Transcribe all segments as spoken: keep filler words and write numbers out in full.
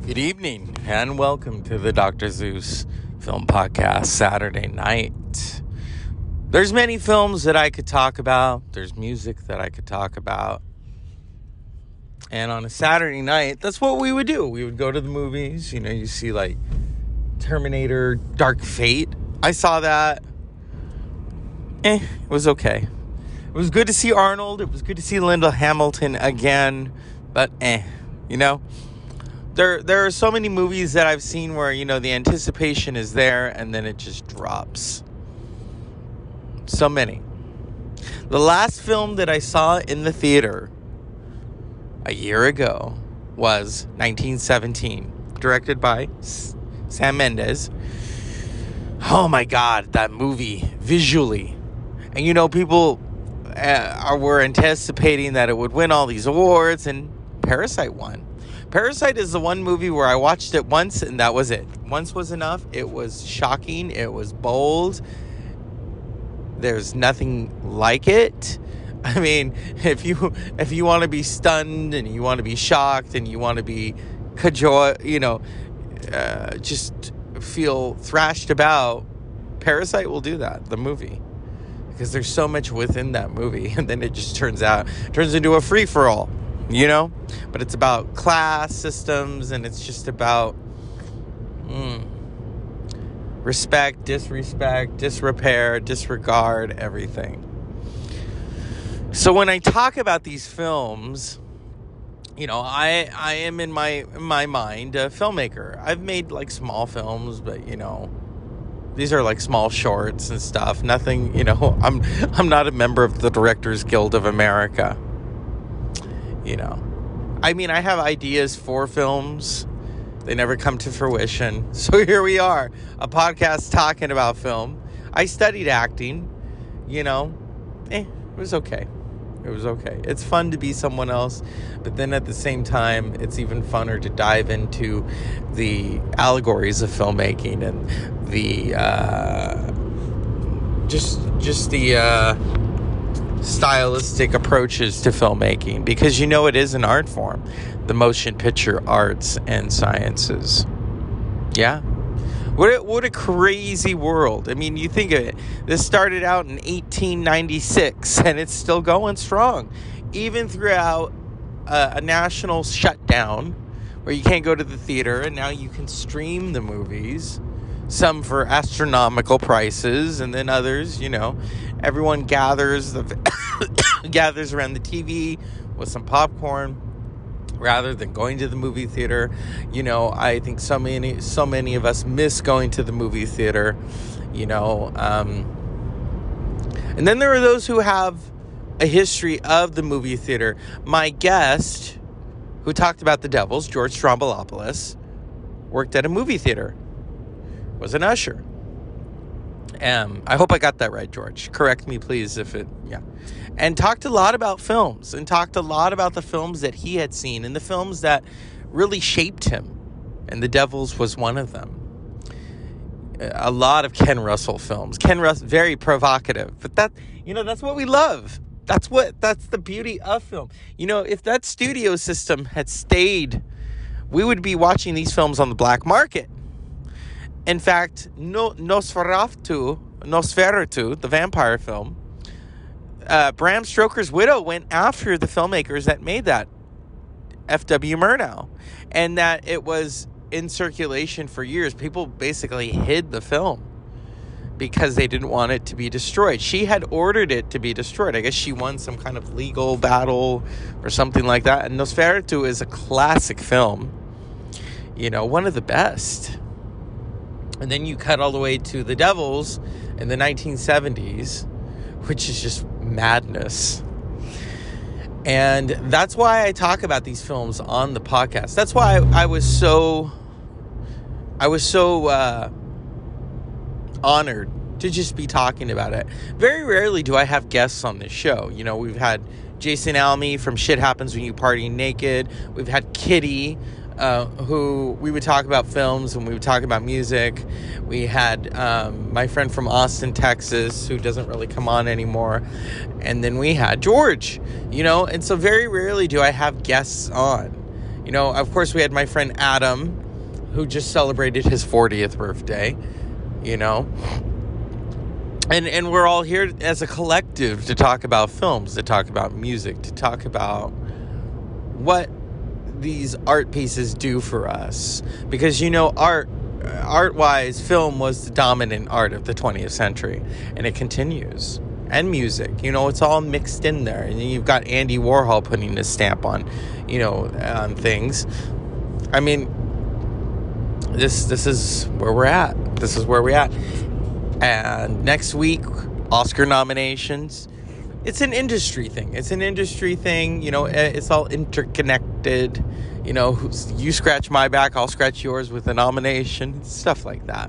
Good evening and welcome to the Doctor Zeus Film Podcast Saturday night. There's many films that I could talk about. There's music that I could talk about. And on a Saturday night, that's what we would do. We would go to the movies. You know, you see like Terminator, Dark Fate. I saw that. Eh, it was okay. It was good to see Arnold. It was good to see Linda Hamilton again. But eh, you know. There there are so many movies that I've seen where, you know, the anticipation is there and then it just drops. So many. The last film that I saw in the theater a year ago was nineteen seventeen, directed by Sam Mendes. Oh my God, that movie, visually. And, you know, people uh, were anticipating that it would win all these awards, and Parasite won. Parasite is the one movie where I watched it once and that was it. Once was enough. It was shocking. It was bold. There's nothing like it. I mean, if you if you want to be stunned and you want to be shocked and you want to be cajole, you know, uh, just feel thrashed about, Parasite will do that, the movie. Because there's so much within that movie, and then it just turns out turns into a free-for-all. You know, but it's about class systems, and it's just about mm, respect, disrespect, disrepair, disregard, everything. So when I talk about these films, you know, I I am in my in my mind a filmmaker. I've made like small films, but you know, these are like small shorts and stuff. Nothing, you know. I'm I'm not a member of the Directors Guild of America. You know, I mean, I have ideas for films. They never come to fruition. So here we are, a podcast talking about film. I studied acting, you know, eh, it was okay. It was okay. It's fun to be someone else, but then at the same time, it's even funner to dive into the allegories of filmmaking and the, uh, just, just the, uh, stylistic approaches to filmmaking, because you know it is an art form, the motion picture arts and sciences. Yeah, what a, what a crazy world. I mean, you think of it, this started out in eighteen ninety-six and it's still going strong, even throughout a, a national shutdown where you can't go to the theater, and now you can stream the movies, some for astronomical prices, and then others, you know, everyone gathers the gathers around the T V with some popcorn rather than going to the movie theater. You know, I think so many so many of us miss going to the movie theater, you know. Um, and then there are those who have a history of the movie theater. My guest, who talked about The Devils, George Stroumboulopoulos, worked at a movie theater, was an usher. Um, I hope I got that right, George. Correct me, please, if it, yeah. And talked a lot about films, and talked a lot about the films that he had seen, and the films that really shaped him. And The Devils was one of them. A lot of Ken Russell films. Ken Russell, very provocative. But that, you know, that's what we love. That's what, that's the beauty of film. You know, if that studio system had stayed, we would be watching these films on the black market. In fact, no, Nosferatu, Nosferatu, the vampire film, uh, Bram Stoker's widow went after the filmmakers that made that, F W Murnau, and that it was in circulation for years. People basically hid the film because they didn't want it to be destroyed. She had ordered it to be destroyed. I guess she won some kind of legal battle or something like that. And Nosferatu is a classic film, you know, one of the best. And then you cut all the way to The Devils in the nineteen seventies, which is just madness. And that's why I talk about these films on the podcast. That's why I, I was so, I was so uh, honored to just be talking about it. Very rarely do I have guests on this show. You know, we've had Jason Alme from Shit Happens When You Party Naked. We've had Kitty, uh, who we would talk about films and we would talk about music. We had um, my friend from Austin, Texas, who doesn't really come on anymore. And then we had George, you know, and so very rarely do I have guests on. You know, of course, we had my friend Adam, who just celebrated his fortieth birthday, you know. And and we're all here as a collective to talk about films, to talk about music, to talk about what these art pieces do for us. Because, you know, art, art-wise, film was the dominant art of the twentieth century. And it continues. And music. You know, it's all mixed in there. And you've got Andy Warhol putting his stamp on, you know, on things. I mean, this this is where we're at. This is where we're at. And next week, Oscar nominations. It's an industry thing. It's an industry thing. You know, it's all interconnected. You know, you scratch my back, I'll scratch yours with a nomination. Stuff like that.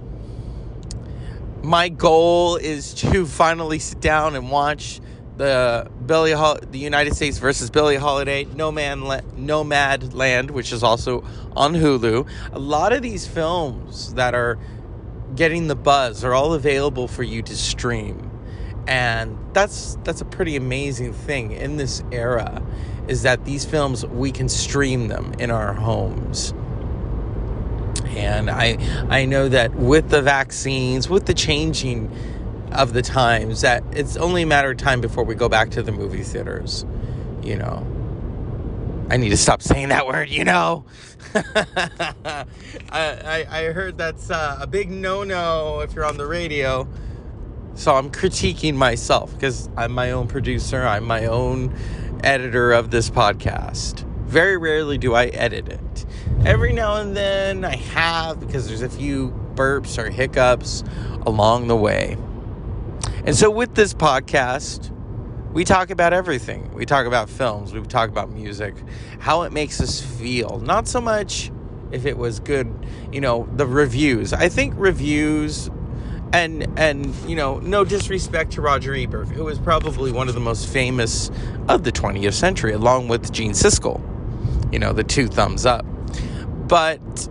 My goal is to finally sit down and watch the Billie Hol- the United States versus Billie Holiday, No Man La- Nomad Land, which is also on Hulu. A lot of these films that are getting the buzz are all available for you to stream, and that's that's a pretty amazing thing in this era, is that these films, we can stream them in our homes. And I I know that with the vaccines, with the changing of the times, that it's only a matter of time before we go back to the movie theaters. You know, I need to stop saying that word, you know. I, I, I heard that's uh, a big no-no if you're on the radio. So I'm critiquing myself because I'm my own producer. I'm my own editor of this podcast. Very rarely do I edit it. Every now and then I have, because there's a few burps or hiccups along the way. And so with this podcast, we talk about everything. We talk about films. We talk about music, how it makes us feel. Not so much if it was good, you know, the reviews. I think reviews, and, and you know, no disrespect to Roger Ebert, who was probably one of the most famous of the twentieth century, along with Gene Siskel. You know, the two thumbs up. But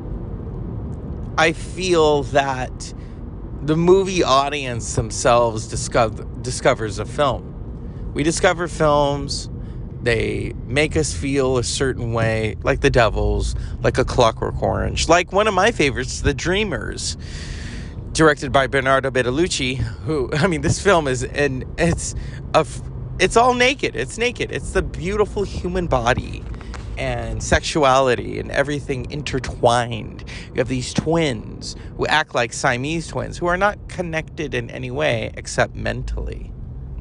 I feel that the movie audience themselves discover, discovers a film. We discover films, they make us feel a certain way, like The Devils, like A Clockwork Orange, like one of my favorites, The Dreamers, directed by Bernardo Bertolucci, who, I mean, this film is, and it's, a, it's all naked, it's naked, it's the beautiful human body and sexuality and everything intertwined. You have these twins who act like Siamese twins, who are not connected in any way except mentally.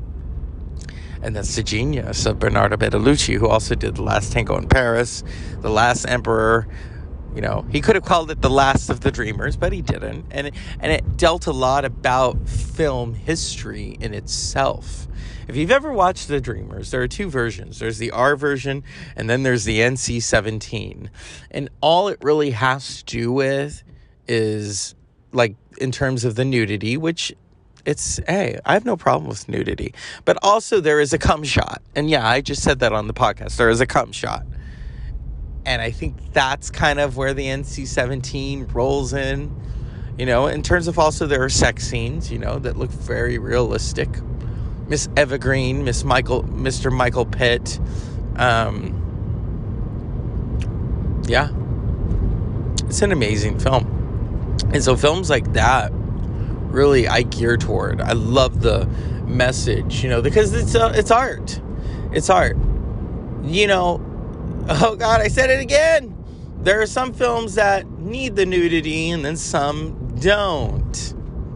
And that's the genius of Bernardo Bertolucci, who also did The Last Tango in Paris, The Last Emperor. You know, he could have called it The Last of the Dreamers, but he didn't. And it, and it dealt a lot about film history in itself. If you've ever watched The Dreamers, there are two versions. There's the R version, and then there's the N C seventeen. And all it really has to do with is, like, in terms of the nudity, which... It's, hey, I have no problem with nudity. But also there is a cum shot. And yeah, I just said that on the podcast. There is a cum shot. And I think that's kind of where the N C seventeen rolls in. You know, in terms of also there are sex scenes, you know, that look very realistic. Miss Eva Green, Miss Michael, Mister Michael Pitt. Um, yeah. It's an amazing film. And so films like that, really I gear toward. I love the message, you know, because it's uh, it's art. It's art. You know, oh God, I said it again. There are some films that need the nudity and then some don't.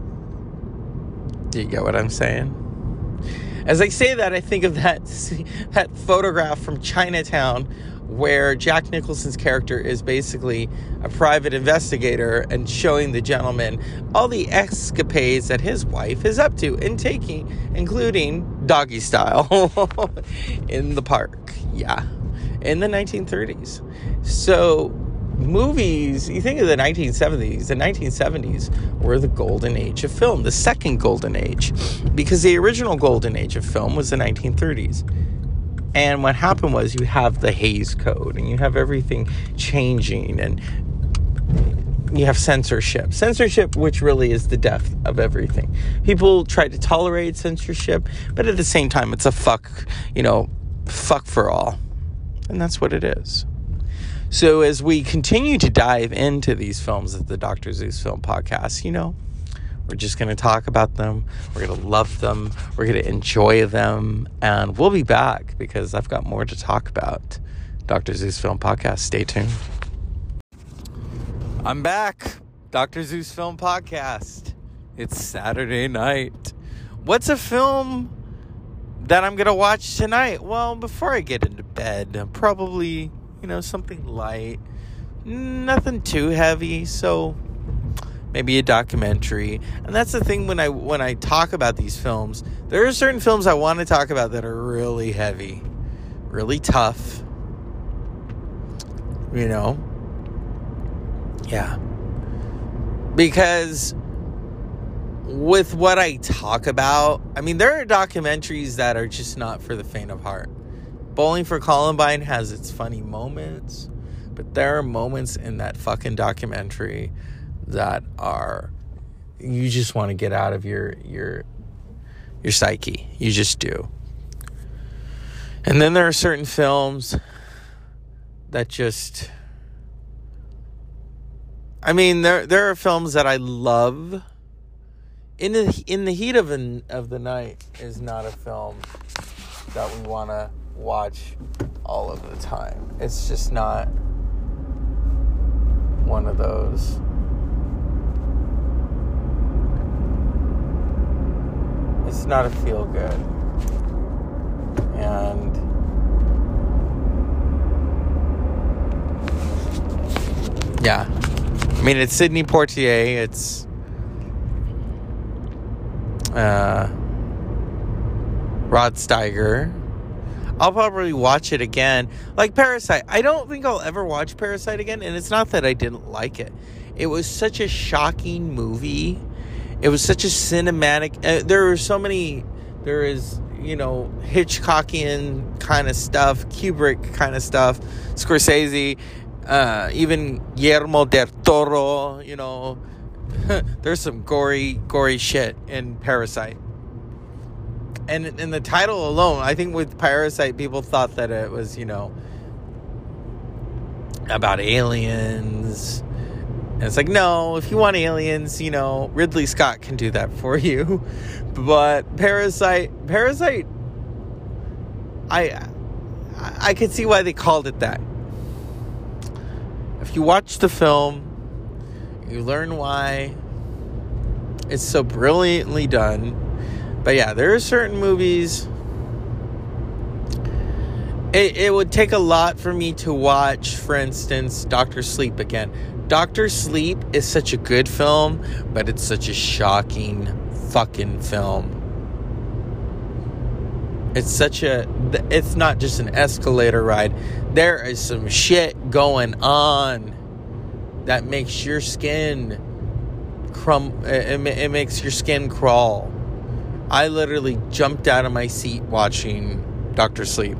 Do you get what I'm saying? As I say that, I think of that that photograph from Chinatown where Jack Nicholson's character is basically a private investigator and showing the gentleman all the escapades that his wife is up to and taking, including doggy style in the park. Yeah, in the nineteen thirties. So movies, you think of the nineteen seventies, the nineteen seventies were the golden age of film, the second golden age, because the original golden age of film was the nineteen thirties. And what happened was you have the Hays Code and you have everything changing and you have censorship. Censorship, which really is the death of everything. People try to tolerate censorship, but at the same time, it's a fuck, you know, fuck for all. And that's what it is. So as we continue to dive into these films at the Doctor Zeus Film Podcast, you know, we're just going to talk about them. We're going to love them. We're going to enjoy them. And we'll be back because I've got more to talk about. Doctor Zeus Film Podcast. Stay tuned. I'm back. Doctor Zeus Film Podcast. It's Saturday night. What's a film that I'm going to watch tonight? Well, before I get into bed, probably, you know, something light. Nothing too heavy. So maybe a documentary. And that's the thing when I when I talk about these films, there are certain films I want to talk about that are really heavy, really tough. You know? Yeah. Because with what I talk about, I mean, there are documentaries that are just not for the faint of heart. Bowling for Columbine has its funny moments, but there are moments in that fucking documentary that are, you just want to get out of your your your psyche. You just do. And then there are certain films that just, I mean, there there are films that I love. In the in the heat of an, of the night is not a film that we want to watch all of the time. It's just not one of those. It's not a feel good. And yeah. I mean, it's Sidney Poitier. It's uh, Rod Steiger. I'll probably watch it again. Like Parasite. I don't think I'll ever watch Parasite again. And it's not that I didn't like it. It was such a shocking movie. It was such a cinematic... Uh, there are so many... There is, you know, Hitchcockian kind of stuff. Kubrick kind of stuff. Scorsese. Uh, even Guillermo del Toro. You know. There's some gory, gory shit in Parasite. And in the title alone, I think with Parasite, people thought that it was, you know, about aliens. And it's like, no, if you want aliens, you know, Ridley Scott can do that for you. But Parasite, Parasite, I, I could see why they called it that. If you watch the film, you learn why it's so brilliantly done. But yeah, there are certain movies. It, it would take a lot for me to watch, for instance, Doctor Sleep again. Doctor Sleep is such a good film, but it's such a shocking fucking film. It's such a... It's not just an escalator ride. There is some shit going on that makes your skin crum... It, it makes your skin crawl. I literally jumped out of my seat watching Doctor Sleep.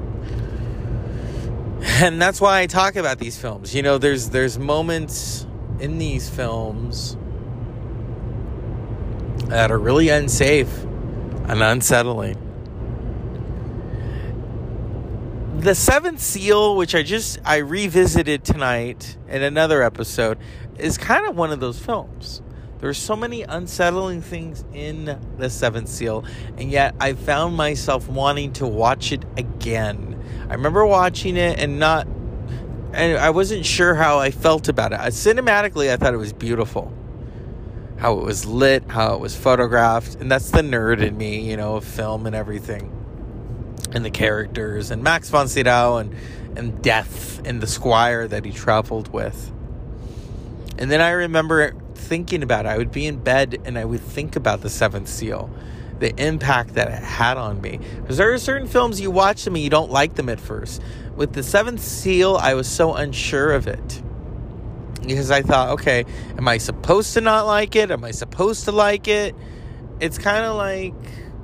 And that's why I talk about these films. You know, there's there's moments in these films that are really unsafe and unsettling. The Seventh Seal, which I just I revisited tonight in another episode, is kind of one of those films. There's so many unsettling things in The Seventh Seal, and yet I found myself wanting to watch it again. I remember watching it and not, and I wasn't sure how I felt about it. Cinematically, I thought it was beautiful. How it was lit, how it was photographed, and that's the nerd in me, you know, of film and everything. And the characters, and Max von Sydow, and, and Death, and the squire that he traveled with. And then I remember thinking about it. I would be in bed and I would think about The Seventh Seal, the impact that it had on me. Because there are certain films you watch them and you don't like them at first. With The Seventh Seal, I was so unsure of it. Because I thought, okay, am I supposed to not like it? Am I supposed to like it? It's kind of like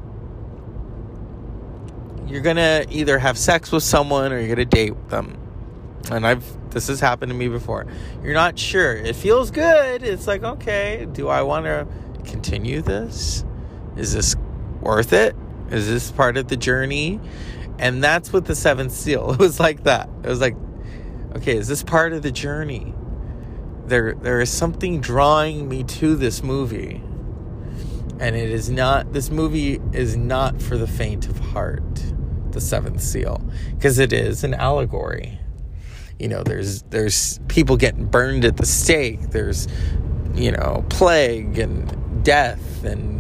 you're going to either have sex with someone or you're going to date them. And I've this has happened to me before. You're not sure. It feels good. It's like, okay, do I want to continue this? Is this worth it? Is this part of the journey? And that's with The Seventh Seal. It was like that. It was like, okay, is this part of the journey? There, there is something drawing me to this movie. And it is not, this movie is not for the faint of heart, The Seventh Seal. Because it is an allegory. You know, there's there's people getting burned at the stake. There's, you know, plague and death and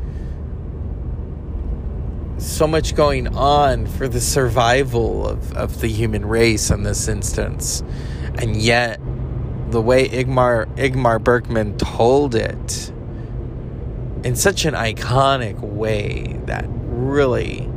so much going on for the survival of, of the human race in this instance. And yet, the way Ingmar, Ingmar Bergman told it in such an iconic way that really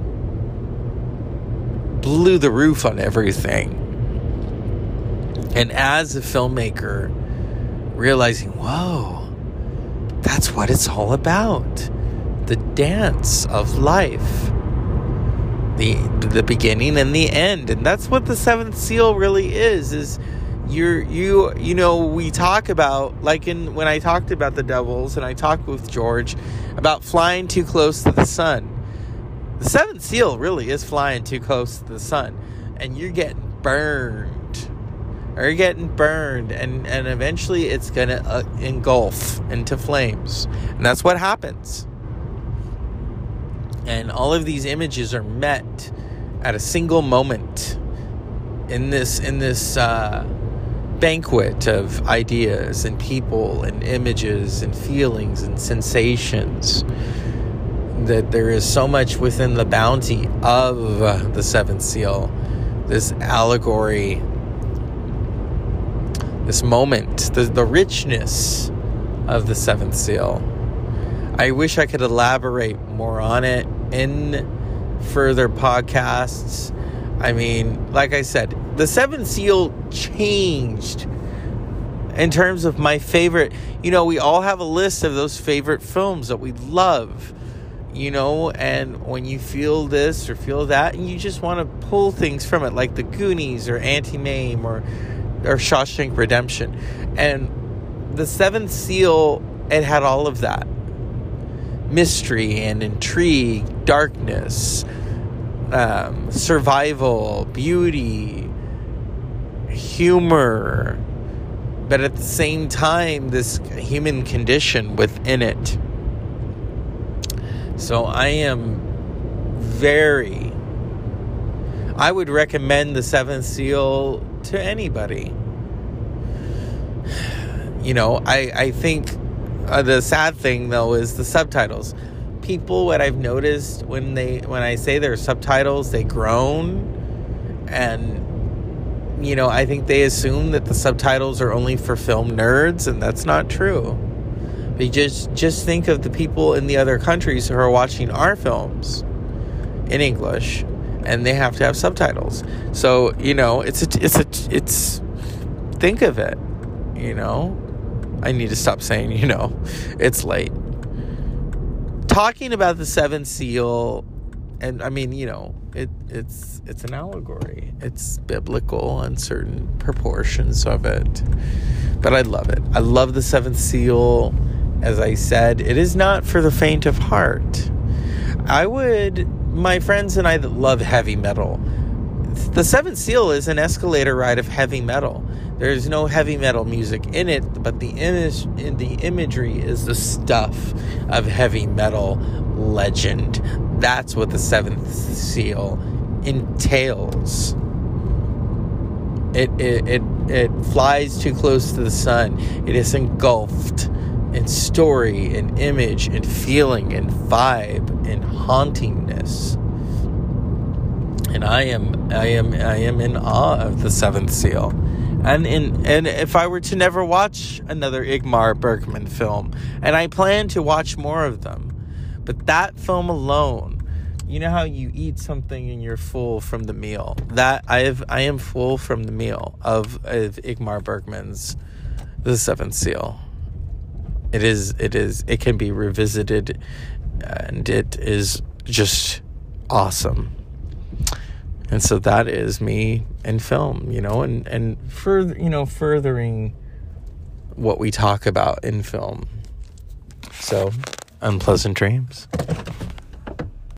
blew the roof on everything. And as a filmmaker, realizing, whoa, that's what it's all about. The dance of life. The the beginning and the end. And that's what the Seventh Seal really is, is you're, you, you know, we talk about, like in, when I talked about The Devils and I talked with George about flying too close to the sun. The Seventh Seal really is flying too close to the sun. And you're getting burned. Or you're getting burned. And, and eventually it's going to uh, engulf into flames. And that's what happens. And all of these images are met at a single moment in this in this uh, banquet of ideas and people and images and feelings and sensations. That there is so much within the bounty of uh, the Seventh Seal, this allegory, this moment, the, the richness of the Seventh Seal. I wish I could elaborate more on it in further podcasts. I mean, like I said, the Seventh Seal changed in terms of my favorite. You know, we all have a list of those favorite films that we love, you know, and when you feel this or feel that, and you just want to pull things from it, like The Goonies or Anti-Mame or, or Shawshank Redemption. And the Seventh Seal, it had all of that. Mystery and intrigue, darkness, um, survival, beauty, humor, but at the same time, this human condition within it. So I am very, I would recommend the Seventh Seal to anybody. You know, I, I think Uh, the sad thing, though, is the subtitles. People, what I've noticed when they when I say their subtitles, they groan. And, you know, I think they assume that the subtitles are only for film nerds, and that's not true. They just, just think of the people in the other countries who are watching our films in English, and they have to have subtitles. So, you know, it's a, it's a, it's, think of it, you know. I need to stop saying, you know, it's late. Talking about the Seventh Seal, and I mean, you know, it it's it's an allegory. It's biblical in certain proportions of it. But I love it. I love the Seventh Seal. As I said, it is not for the faint of heart. I would, my friends and I that love heavy metal, the Seventh Seal is an escalator ride of heavy metal. There's no heavy metal music in it, but the image, the imagery is the stuff of heavy metal legend. That's what the Seventh Seal entails. It it it, it flies too close to the sun. It is engulfed in story and image and feeling and vibe and hauntingness. And I am I am I am in awe of the Seventh Seal. And in and if I were to never watch another Ingmar Bergman film, and I plan to watch more of them, but that film alone, you know how you eat something and you're full from the meal. That I have I am full from the meal of, of Ingmar Bergman's The Seventh Seal. It is it is it can be revisited, and it is just awesome. And so that is me in film, you know, and, and further, you know, furthering what we talk about in film. So, unpleasant dreams.